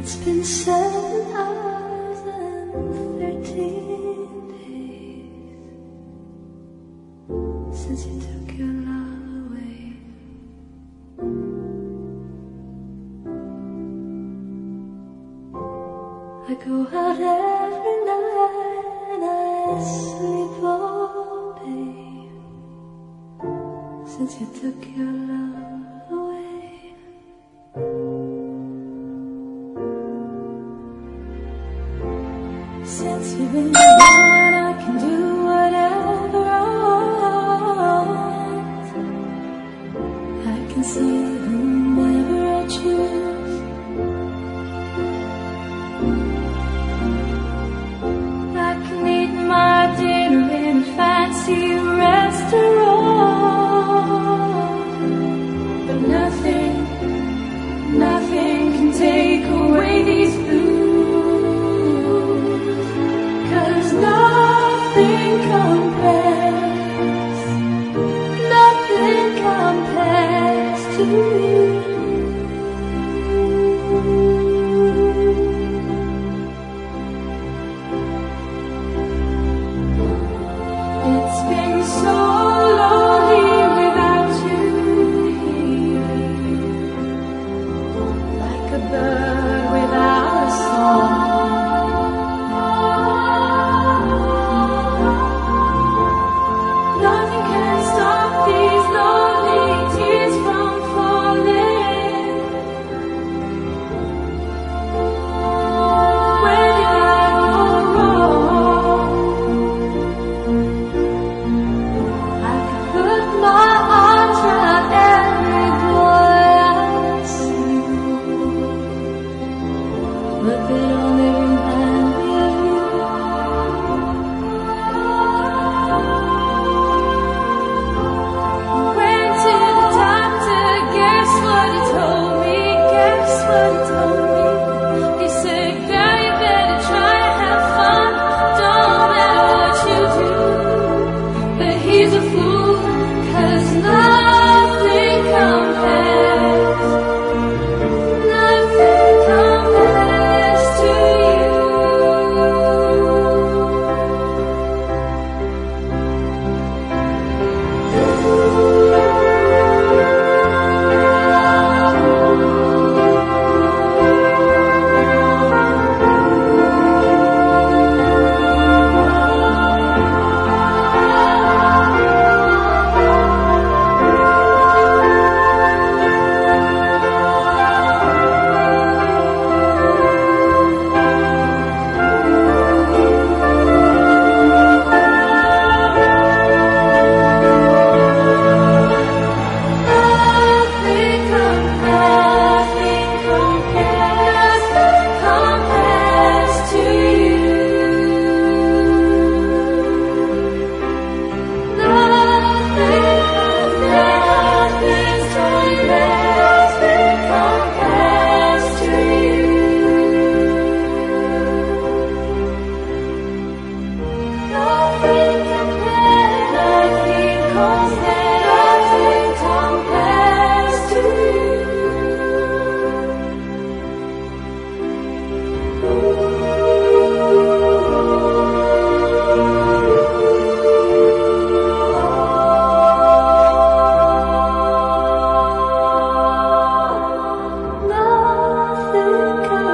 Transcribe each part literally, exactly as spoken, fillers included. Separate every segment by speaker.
Speaker 1: It's been seven hours and thirteen days since you took your love away. I go out every night and I sleep all day since you took your love away. Since you've been gone, I can do whatever I want. I can see whomever I choose. I can eat my dinner in a fancy restaurant, but nothing, nothing can take away these blues. Nothing compares, nothing compares to you. It's been so lonely without you here, like a bird without a song. But they only remind me of you. Went to the doctor, guess what he told me? Guess what he told me? He said, girl, you better try to have fun. Don't matter what you do. But he's a fool, 'cause nothing compares. Nothing compares to you.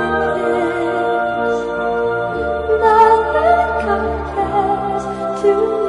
Speaker 1: To